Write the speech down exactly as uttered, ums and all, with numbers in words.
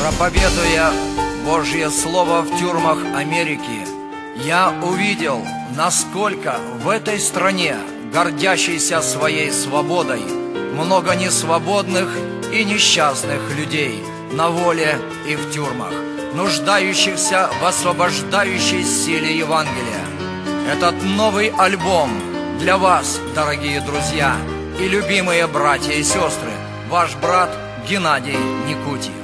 Проповедуя Божье Слово в тюрьмах Америки, я увидел, насколько в этой стране, гордящейся своей свободой, много несвободных и несчастных людей на воле и в тюрьмах, нуждающихся в освобождающей силе Евангелия. Этот новый альбом для вас, дорогие друзья и любимые братья и сестры, ваш брат Геннадий Никутин.